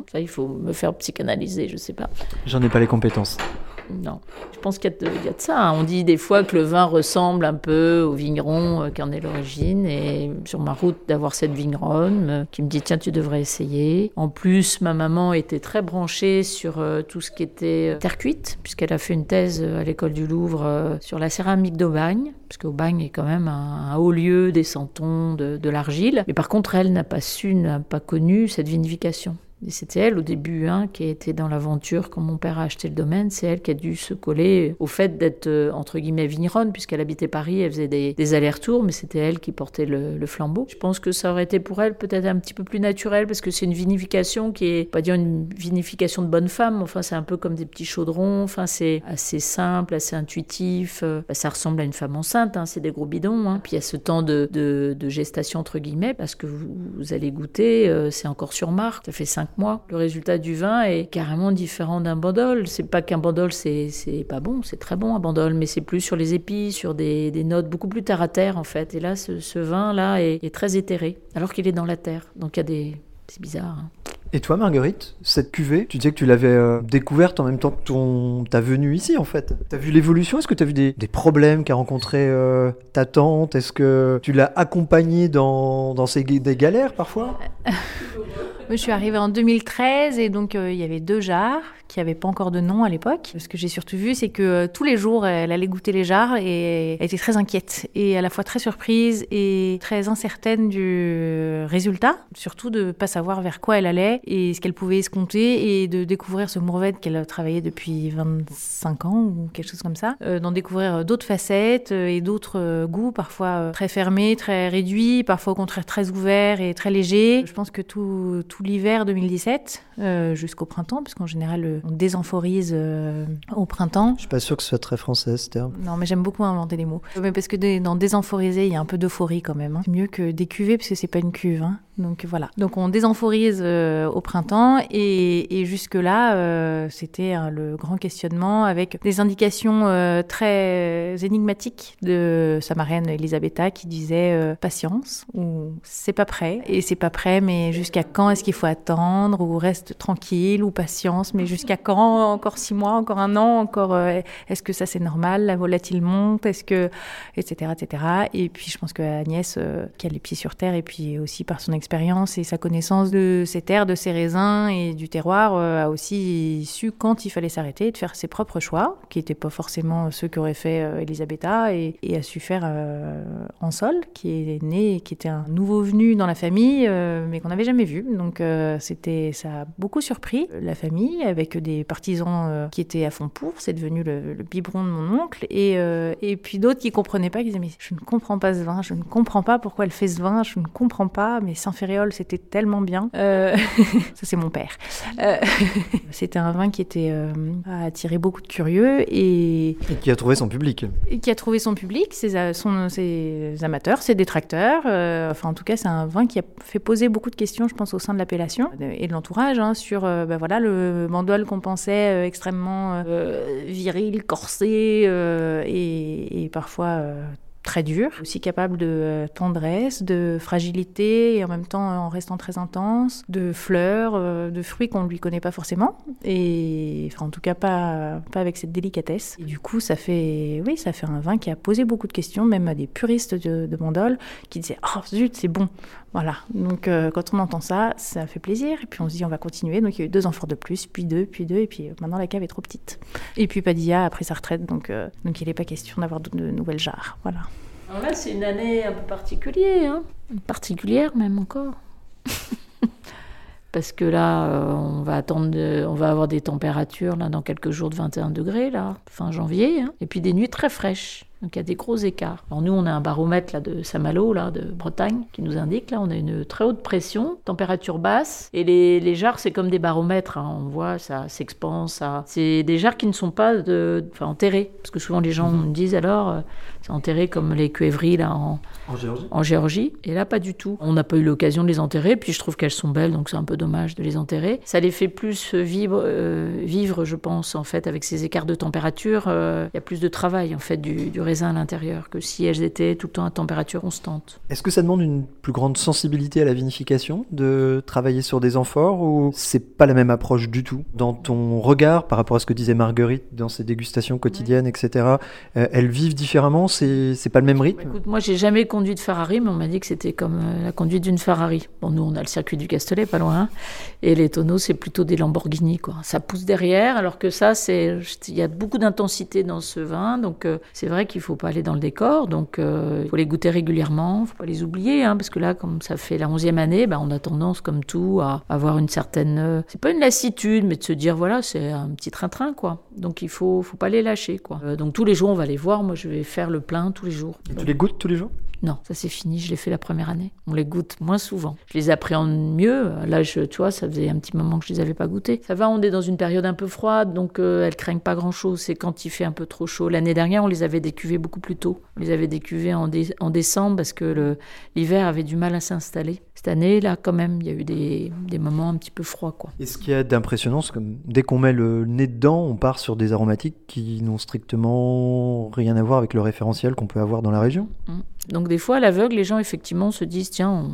Ça, il faut me faire psychanalyser, je sais pas. J'en ai pas les compétences. Non, je pense qu'il y a de ça. On dit des fois que le vin ressemble un peu au vigneron qui en est l'origine. Et sur ma route d'avoir cette vigneronne qui me dit tiens, tu devrais essayer. En plus, ma maman était très branchée sur tout ce qui était terre cuite, puisqu'elle a fait une thèse à l'école du Louvre sur la céramique d'Aubagne, parce qu'Aubagne est quand même un haut lieu des santons, de l'argile. Mais par contre, elle n'a pas connu cette vinification. Et c'était elle, au début, qui était dans l'aventure quand mon père a acheté le domaine. C'est elle qui a dû se coller au fait d'être, entre guillemets, vigneronne, puisqu'elle habitait Paris, elle faisait des allers-retours, mais c'était elle qui portait le flambeau. Je pense que ça aurait été pour elle peut-être un petit peu plus naturel, parce que c'est une vinification qui est, pas dire une vinification de bonne femme, enfin c'est un peu comme des petits chaudrons, enfin c'est assez simple, assez intuitif. Ça ressemble à une femme enceinte, c'est des gros bidons. Puis il y a ce temps de gestation, entre guillemets, parce que vous allez goûter, c'est encore sur marque, ça fait 5 mois. Le résultat du vin est carrément différent d'un Bandol. C'est pas qu'un Bandol, c'est pas bon, c'est très bon un Bandol, mais c'est plus sur les épices, sur des notes beaucoup plus terre à terre en fait. Et là, ce vin-là est très éthéré, alors qu'il est dans la terre. Donc il y a c'est bizarre. Et toi, Marguerite, cette cuvée, tu disais que tu l'avais découverte en même temps que ta venue ici, en fait. T'as vu l'évolution ? Est-ce que t'as vu des problèmes qu'a rencontré ta tante ? Est-ce que tu l'as accompagnée dans des galères, parfois ? Je suis arrivée en 2013 et donc il y avait 2 jarres qui n'avaient pas encore de nom à l'époque. Ce que j'ai surtout vu, c'est que tous les jours, elle allait goûter les jarres et elle était très inquiète et à la fois très surprise et très incertaine du résultat. Surtout de ne pas savoir vers quoi elle allait et ce qu'elle pouvait escompter et de découvrir ce Mourvèdre qu'elle a travaillé depuis 25 ans ou quelque chose comme ça. D'en découvrir d'autres facettes et d'autres goûts, parfois très fermés, très réduits, parfois au contraire très ouverts et très légers. Je pense que tout l'hiver 2017 jusqu'au printemps, puisqu'en général on désamphorise au printemps. Je suis pas sûre que ce soit très français ce terme. Non, mais j'aime beaucoup inventer les mots. Mais parce que dans désamphoriser, il y a un peu d'euphorie quand même. C'est mieux que des cuvées, parce que c'est pas une cuve. Donc voilà. Donc on désamphorise au printemps et jusque-là, c'était le grand questionnement avec des indications très énigmatiques de sa marraine Elisabetta qui disait patience ou c'est pas prêt. Et c'est pas prêt, mais jusqu'à quand est-ce qu'il faut attendre ou reste tranquille ou patience, mais jusqu'à quand ? Encore 6 mois, encore 1 an, encore est-ce que ça c'est normal ? La volatile monte, est-ce que etc. Et puis je pense que Agnès qui a les pieds sur terre et puis aussi par son expérience et sa connaissance de ces terres, de ces raisins et du terroir, a aussi su quand il fallait s'arrêter et de faire ses propres choix, qui n'étaient pas forcément ceux qu'aurait fait Elisabetta, et a su faire Ansol, qui est né, qui était un nouveau venu dans la famille, mais qu'on n'avait jamais vu. Donc ça a beaucoup surpris la famille, avec des partisans qui étaient à fond pour. C'est devenu le biberon de mon oncle, et puis d'autres qui ne comprenaient pas, qui disaient mais je ne comprends pas ce vin, je ne comprends pas pourquoi elle fait ce vin, je ne comprends pas, mais Saint-Ferréol c'était tellement bien. Ça c'est mon père. C'était un vin qui a attiré beaucoup de curieux et qui a trouvé son public. Et qui a trouvé son public, ses amateurs, ses détracteurs. En tout cas, c'est un vin qui a fait poser beaucoup de questions, je pense, au sein de l'appellation et de l'entourage, sur le Bandol qu'on pensait extrêmement viril, corsé et parfois très dur, aussi capable de tendresse, de fragilité et en même temps en restant très intense, de fleurs, de fruits qu'on ne lui connaît pas forcément et en tout cas pas avec cette délicatesse. Et du coup ça fait un vin qui a posé beaucoup de questions, même à des puristes de Bandol qui disaient « Oh zut, c'est bon !» Voilà, donc quand on entend ça, ça fait plaisir et puis on se dit on va continuer. Donc il y a eu 2 amphores de plus, puis 2 et puis maintenant la cave est trop petite. Et puis Padilla a pris sa retraite, donc il n'est pas question d'avoir de nouvelles jarres, voilà. Alors là c'est une année un peu particulière même encore. Parce que là, on va avoir des températures là, dans quelques jours de 21 degrés, là, fin janvier, et puis des nuits très fraîches. Donc il y a des gros écarts. Alors nous, on a un baromètre là, de Saint-Malo, là, de Bretagne, qui nous indique, là, on a une très haute pression, température basse, et les jarres, c'est comme des baromètres, hein. On voit, ça s'expand, c'est des jarres qui ne sont pas enterrées, parce que souvent les gens me disent alors, c'est enterré comme les cuévries là, en Géorgie, et là pas du tout. On n'a pas eu l'occasion de les enterrer, puis je trouve qu'elles sont belles, donc c'est un peu dommage de les enterrer. Ça les fait plus vivre, je pense, en fait, avec ces écarts de température, il y a plus de travail en fait du raisin à l'intérieur que si elles étaient tout le temps à température constante. Est-ce que ça demande une plus grande sensibilité à la vinification de travailler sur des amphores, ou c'est pas la même approche du tout? Dans ton regard, par rapport à ce que disait Marguerite dans ses dégustations quotidiennes, etc., elles vivent différemment, c'est pas le même rythme? Écoute, moi j'ai jamais conduit de Ferrari, mais on m'a dit que c'était comme la conduite d'une Ferrari. Bon, nous on a le circuit du Castellet, pas loin, et les tonneaux c'est plutôt des Lamborghini, quoi. Ça pousse derrière, alors que ça, il y a beaucoup d'intensité dans ce vin, donc c'est vrai qu'il faut pas aller dans le décor, donc il faut les goûter régulièrement, faut pas les oublier, hein, parce que là, comme ça fait la 11e année, on a tendance, comme tout, à avoir une certaine, c'est pas une lassitude, mais de se dire, voilà, c'est un petit train-train, quoi. Donc il faut pas les lâcher, quoi. Donc tous les jours, on va les voir, moi je vais faire le plein tous les jours. Et tu les goûtes tous les jours? Non, ça c'est fini, je l'ai fait la première année. On les goûte moins souvent. Je les appréhende mieux. Là, tu vois, ça faisait un petit moment que je les avais pas goûtés. Ça va, on est dans une période un peu froide, donc elles craignent pas grand-chose. C'est quand il fait un peu trop chaud. L'année dernière, on les avait décuvés beaucoup plus tôt. On les avait décuvés en décembre parce que l'hiver avait du mal à s'installer. Cette année, là, quand même, il y a eu des moments un petit peu froids, quoi. Et ce qu'il y a d'impressionnant, c'est que dès qu'on met le nez dedans, on part sur des aromatiques qui n'ont strictement rien à voir avec le référentiel qu'on peut avoir dans la région. Donc des fois, à l'aveugle, les gens effectivement se disent tiens,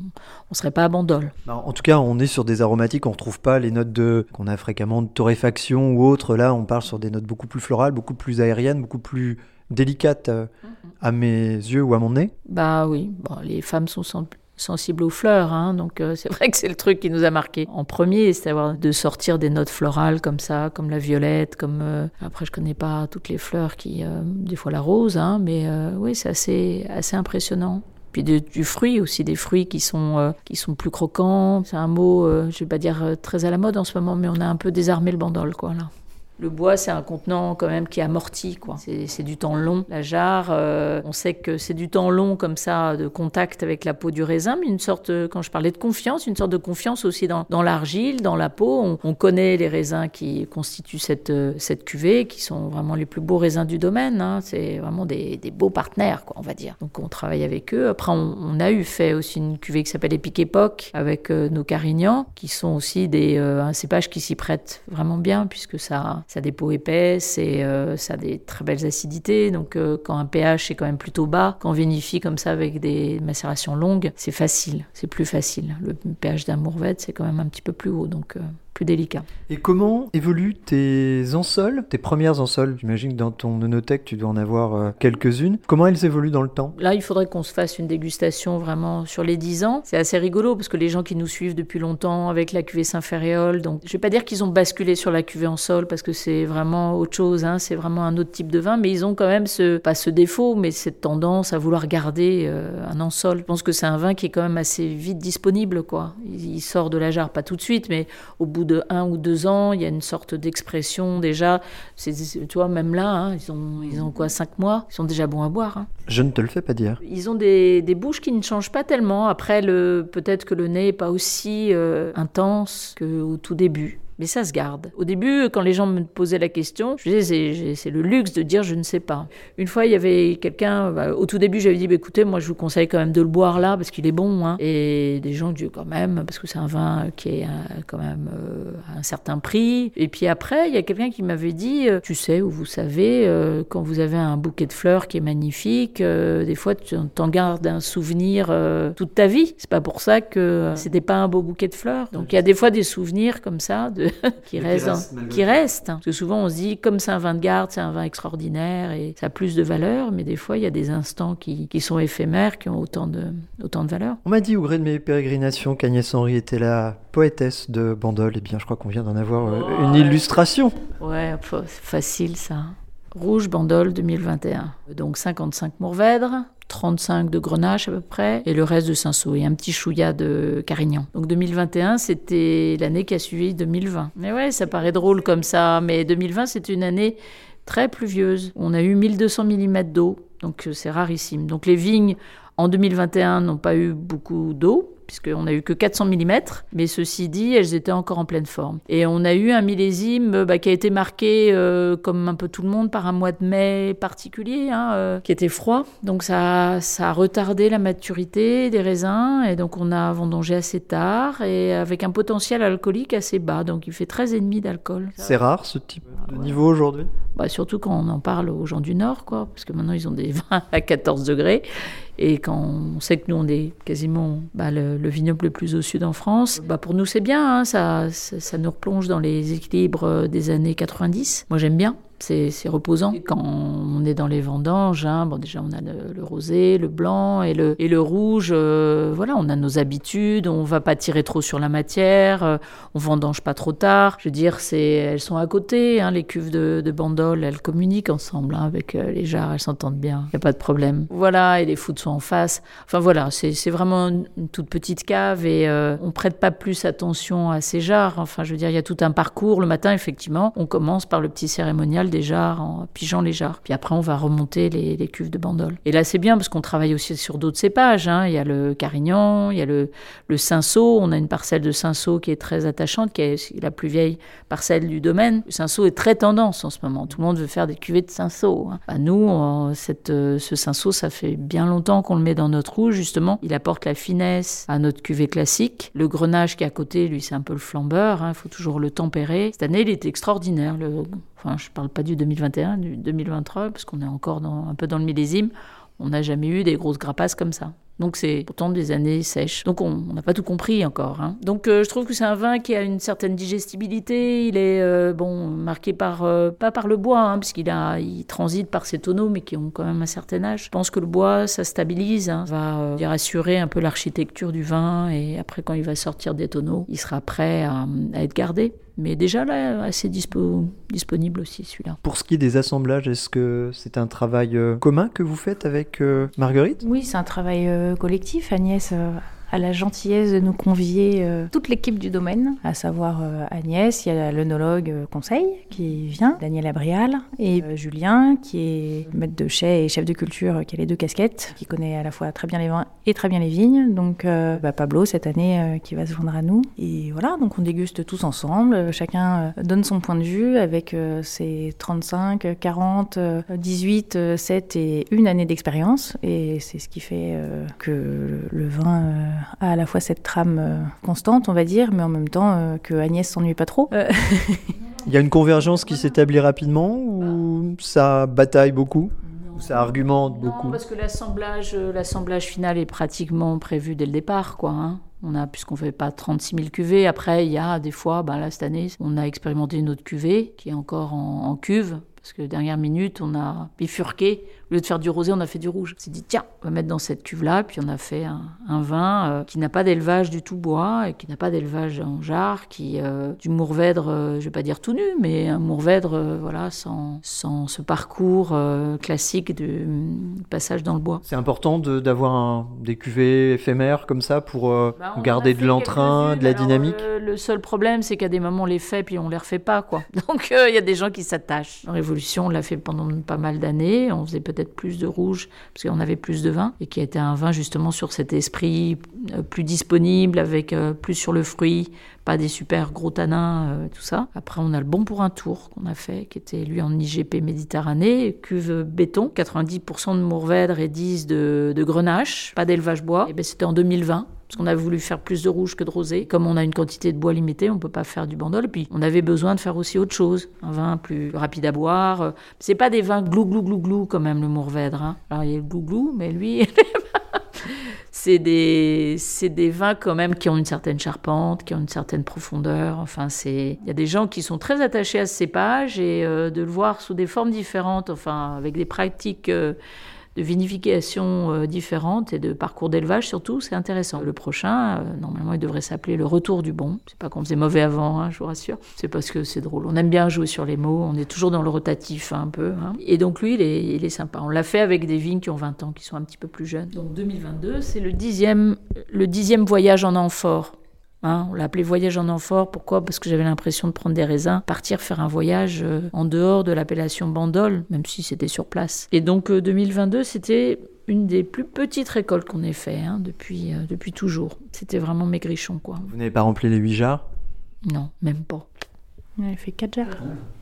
on serait pas à Bandol. En tout cas, on est sur des aromatiques, on retrouve pas les notes qu'on a fréquemment de torréfaction ou autre. Là, on parle sur des notes beaucoup plus florales, beaucoup plus aériennes, beaucoup plus délicates à mes yeux ou à mon nez. Bah oui, les femmes sont sensibles aux fleurs, hein, donc c'est vrai que c'est le truc qui nous a marqué en premier, c'est de sortir des notes florales comme ça, comme la violette, comme après je connais pas toutes les fleurs qui des fois la rose, hein, mais oui, c'est assez impressionnant. Puis du fruit aussi, des fruits qui sont plus croquants. C'est un mot, je vais pas dire très à la mode en ce moment, mais on a un peu désarmé le Bandol, quoi, là. Le bois, c'est un contenant quand même qui amortit, quoi. C'est du temps long. La jarre, on sait que c'est du temps long comme ça, de contact avec la peau du raisin, mais une sorte, quand je parlais de confiance, une sorte de confiance aussi dans l'argile, dans la peau. On connaît les raisins qui constituent cette cuvée, qui sont vraiment les plus beaux raisins du domaine, hein. C'est vraiment des beaux partenaires, quoi, on va dire. Donc on travaille avec eux. Après, on a fait aussi une cuvée qui s'appelle Épique Époque, avec nos Carignans, qui sont aussi un cépage qui s'y prête vraiment bien, puisque ça a des peaux épaisses et ça a des très belles acidités. Donc quand un pH est quand même plutôt bas, quand on vinifie comme ça avec des macérations longues, c'est facile, c'est plus facile. Le pH d'un Mourvèdre, c'est quand même un petit peu plus haut, donc plus délicat. Et comment évoluent tes ensoles, tes premières ensoles? J'imagine que dans ton onothèque, tu dois en avoir quelques-unes. Comment elles évoluent dans le temps? Là, il faudrait qu'on se fasse une dégustation vraiment sur les 10 ans. C'est assez rigolo parce que les gens qui nous suivent depuis longtemps avec la cuvée Saint-Ferréol, donc je ne vais pas dire qu'ils ont basculé sur la cuvée en sol parce que c'est vraiment autre chose, hein, c'est vraiment un autre type de vin, mais ils ont quand même pas ce défaut, mais cette tendance à vouloir garder un en-sol. Je pense que c'est un vin qui est quand même assez vite disponible, quoi. Il sort de la jarre, pas tout de suite, mais au bout de 1 ou 2 ans, il y a une sorte d'expression déjà. Tu vois, même là, hein, ils ont quoi, 5 mois? Ils sont déjà bons à boire, hein. Je ne te le fais pas dire. Ils ont des bouches qui ne changent pas tellement. Après, peut-être que le nez n'est pas aussi intense qu'au tout début. Mais ça se garde. Au début, quand les gens me posaient la question, je disais, c'est le luxe de dire je ne sais pas. Une fois, il y avait quelqu'un, au tout début, j'avais dit, écoutez, moi je vous conseille quand même de le boire là, parce qu'il est bon, hein. Et des gens disaient quand même, parce que c'est un vin qui est quand même à un certain prix. Et puis après, il y a quelqu'un qui m'avait dit, tu sais, ou vous savez, quand vous avez un bouquet de fleurs qui est magnifique, des fois, tu t'en gardes un souvenir toute ta vie. C'est pas pour ça que c'était pas un beau bouquet de fleurs. Donc il y a des fois des souvenirs comme ça, qui restent. Parce que souvent on se dit comme c'est un vin de garde, c'est un vin extraordinaire et ça a plus de valeur, mais des fois il y a des instants qui sont éphémères, qui ont autant de valeur. On m'a dit au gré de mes pérégrinations qu'Agnès Henry était la poétesse de Bandol. Eh bien je crois qu'on vient d'en avoir une illustration. Ouais, c'est facile ça. Rouge Bandol 2021. Donc 55 Mourvèdre, 35 de Grenache à peu près, et le reste de Cinsault, et un petit chouïa de Carignan. Donc 2021, c'était l'année qui a suivi 2020. Mais ouais, ça paraît drôle comme ça, mais 2020, c'était une année très pluvieuse. On a eu 1200 mm d'eau, donc c'est rarissime. Donc les vignes, en 2021, n'ont pas eu beaucoup d'eau, puisqu'on n'a eu que 400 mm, mais ceci dit, elles étaient encore en pleine forme. Et on a eu un millésime qui a été marqué, comme un peu tout le monde, par un mois de mai particulier, qui était froid. Donc ça a retardé la maturité des raisins, et donc on a vendangé assez tard, et avec un potentiel alcoolique assez bas, donc il fait 13,5 d'alcool. C'est rare ce type de niveau aujourd'hui ? Surtout quand on en parle aux gens du Nord, quoi, parce que maintenant ils ont des vins à 14 degrés. Et quand on sait que nous, on est quasiment le vignoble le plus au sud en France, pour nous, c'est bien. Ça nous replonge dans les équilibres des années 90. Moi, j'aime bien. C'est reposant. Et quand on est dans les vendanges, déjà on a le rosé, le blanc et le rouge. On a nos habitudes. On va pas tirer trop sur la matière. On vendange pas trop tard. Je veux dire, elles sont à côté. Les cuves de Bandol, elles communiquent ensemble avec les jarres. Elles s'entendent bien. Il y a pas de problème. Voilà, et les foudes sont en face. Enfin voilà, c'est vraiment une toute petite cave et on prête pas plus attention à ces jarres. Enfin, je veux dire, il y a tout un parcours. Le matin, effectivement, on commence par le petit cérémonial des jarres, en pigeant les jarres. Puis après, on va remonter les cuves de Bandol. Et là, c'est bien parce qu'on travaille aussi sur d'autres cépages. Il y a le Carignan, il y a le Cinsault. On a une parcelle de Cinsault qui est très attachante, qui est la plus vieille parcelle du domaine. Le Cinsault est très tendance en ce moment. Tout le monde veut faire des cuvées de Cinsault. Nous, ce Cinsault, ça fait bien longtemps qu'on le met dans notre rouge, justement. Il apporte la finesse à notre cuvée classique. Le Grenache qui est à côté, lui, c'est un peu le flambeur. Il faut toujours le tempérer. Cette année, il était extraordinaire. Je ne parle pas du 2021, du 2023, parce qu'on est encore un peu dans le millésime. On n'a jamais eu des grosses grapasses comme ça. Donc c'est pourtant des années sèches. Donc on n'a pas tout compris encore. Donc je trouve que c'est un vin qui a une certaine digestibilité. Il est marqué pas par le bois, puisqu'il transite par ces tonneaux, mais qui ont quand même un certain âge. Je pense que le bois, ça stabilise, va assurer un peu l'architecture du vin. Et après, quand il va sortir des tonneaux, il sera prêt à être gardé. Mais déjà là, assez disponible aussi celui-là. Pour ce qui est des assemblages, est-ce que c'est un travail commun que vous faites avec Marguerite ? Oui, c'est un travail collectif. Agnès a la gentillesse de nous convier toute l'équipe du domaine, à savoir Agnès, il y a l'œnologue Conseil qui vient, Daniel Abrial, et Julien qui est maître de chai et chef de culture, qui a les deux casquettes, qui connaît à la fois très bien les vins et très bien les vignes. Donc Pablo cette année qui va se joindre à nous. Et voilà, donc on déguste tous ensemble, chacun donne son point de vue avec ses 35, 40, 18, 7 et une année d'expérience. Et c'est ce qui fait que le vin a à la fois cette trame constante, on va dire, mais en même temps que Agnès s'ennuie pas trop. Il y a une convergence qui s'établit rapidement ou ça bataille beaucoup ? Ou ça argumente beaucoup ? Non, parce que l'assemblage final est pratiquement prévu dès le départ, quoi. Puisqu'on ne fait pas 36 000 cuvées. Après, il y a des fois, là, cette année, on a expérimenté une autre cuvée qui est encore en cuve. Parce que dernière minute, on a bifurqué. Au lieu de faire du rosé, on a fait du rouge. On s'est dit, tiens, on va mettre dans cette cuve-là. Puis on a fait un vin qui n'a pas d'élevage du tout bois et qui n'a pas d'élevage en jarre, du Mourvèdre, je ne vais pas dire tout nu, mais un Mourvèdre, sans ce parcours classique du passage dans le bois. C'est important d'avoir des cuvées éphémères comme ça pour garder de l'entrain, de la dynamique. Le seul problème, c'est qu'à des moments, on les fait puis on les refait pas, quoi. Donc il y a des gens qui s'attachent. La Révolution, on l'a fait pendant pas mal d'années. On faisait peut-être plus de rouge parce qu'on avait plus de vin et qui a été un vin justement sur cet esprit plus disponible, avec plus sur le fruit, pas des super gros tanins, tout ça. Après, on a le Bon pour un tour qu'on a fait, qui était lui en IGP Méditerranée, cuve béton, 90% de Mourvèdre et 10% de Grenache, pas d'élevage bois. Et c'était en 2020. Parce qu'on a voulu faire plus de rouge que de rosé. Comme on a une quantité de bois limitée, on ne peut pas faire du Bandol. Et puis, on avait besoin de faire aussi autre chose. Un vin plus rapide à boire. C'est pas des vins glou quand même, le Mourvèdre. Alors, il y a le glou, mais lui... C'est des vins quand même qui ont une certaine charpente, qui ont une certaine profondeur. Enfin, il y a des gens qui sont très attachés à ce cépage et de le voir sous des formes différentes, avec des pratiques... de vinification différentes et de parcours d'élevage surtout, c'est intéressant. Le prochain, normalement, il devrait s'appeler Le Retour du Bon. C'est pas qu'on faisait mauvais avant, je vous rassure. C'est parce que c'est drôle. On aime bien jouer sur les mots, on est toujours dans le rotatif un peu. Et donc lui, il est sympa. On l'a fait avec des vignes qui ont 20 ans, qui sont un petit peu plus jeunes. Donc 2022, c'est le dixième voyage en amphore Hein, on l'a appelé voyage en amphore. Pourquoi ? Parce que j'avais l'impression de prendre des raisins, partir faire un voyage en dehors de l'appellation Bandol, même si c'était sur place. Et donc 2022, c'était une des plus petites récoltes qu'on ait fait depuis toujours. C'était vraiment maigrichon, quoi. Vous n'avez pas rempli les 8 jarres ? Non, même pas. On avait fait 4 jarres.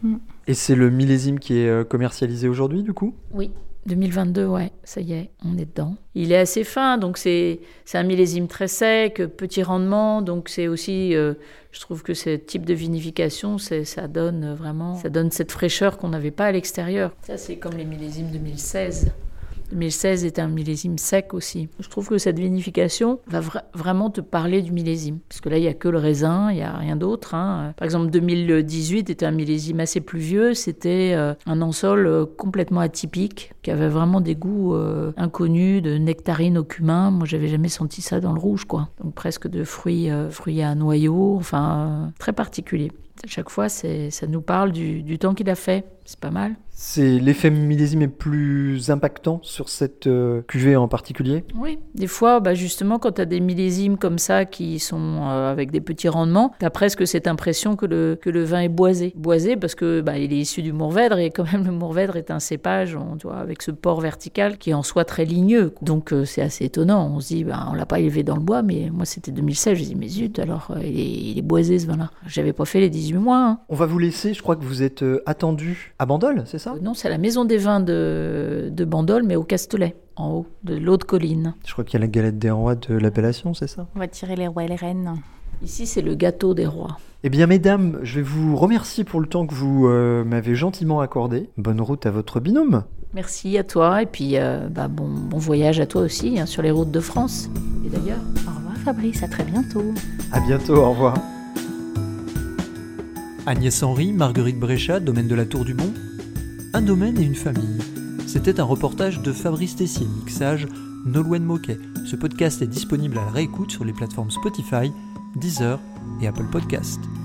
Et c'est le millésime qui est commercialisé aujourd'hui, du coup ? Oui, 2022, ouais, ça y est, on est dedans. Il est assez fin, donc c'est un millésime très sec, petit rendement, donc c'est aussi, je trouve que ce type de vinification, ça donne cette fraîcheur qu'on n'avait pas à l'extérieur. Ça, c'est comme les millésimes 2016. 2016 est un millésime sec aussi. Je trouve que cette vinification va vraiment te parler du millésime. Parce que là, il n'y a que le raisin, il n'y a rien d'autre. Hein. Par exemple, 2018 était un millésime assez pluvieux. C'était un ensemble complètement atypique, qui avait vraiment des goûts inconnus, de nectarine au cumin. Moi, j'avais jamais senti ça dans le rouge, quoi. Donc presque de fruits à noyaux, très particulier. À chaque fois, ça nous parle du temps qu'il a fait. C'est pas mal. C'est l'effet millésime est plus impactant sur cette cuvée en particulier ? Oui, des fois, justement, quand tu as des millésimes comme ça qui sont avec des petits rendements, tu as presque cette impression que le vin est boisé. Boisé parce que il est issu du Mourvèdre et quand même le Mourvèdre est un cépage avec ce port vertical qui est en soi très ligneux. Donc c'est assez étonnant. On se dit, on l'a pas élevé dans le bois, mais moi c'était 2016, je me dis, mais zut, alors il est boisé ce vin-là. J'avais pas fait les 18 mois. Hein. On va vous laisser, je crois que vous êtes attendu à Bandol, c'est ça ? Non, c'est à la maison des vins de Bandol, mais au Castelet, en haut, de l'autre colline. Je crois qu'il y a la galette des rois de l'appellation, c'est ça ? On va tirer les rois et les reines. Ici, c'est le gâteau des rois. Eh bien, mesdames, je vais vous remercier pour le temps que vous m'avez gentiment accordé. Bonne route à votre binôme. Merci à toi, et puis bon voyage à toi aussi, sur les routes de France, et d'ailleurs. Au revoir Fabrice, à très bientôt. À bientôt, au revoir. Agnès Henry, Marguerite Bréchat, domaine de la Tour du Bon. Un domaine et une famille. C'était un reportage de Fabrice Tessier, mixage Nolwenn Moquet. Ce podcast est disponible à la réécoute sur les plateformes Spotify, Deezer et Apple Podcasts.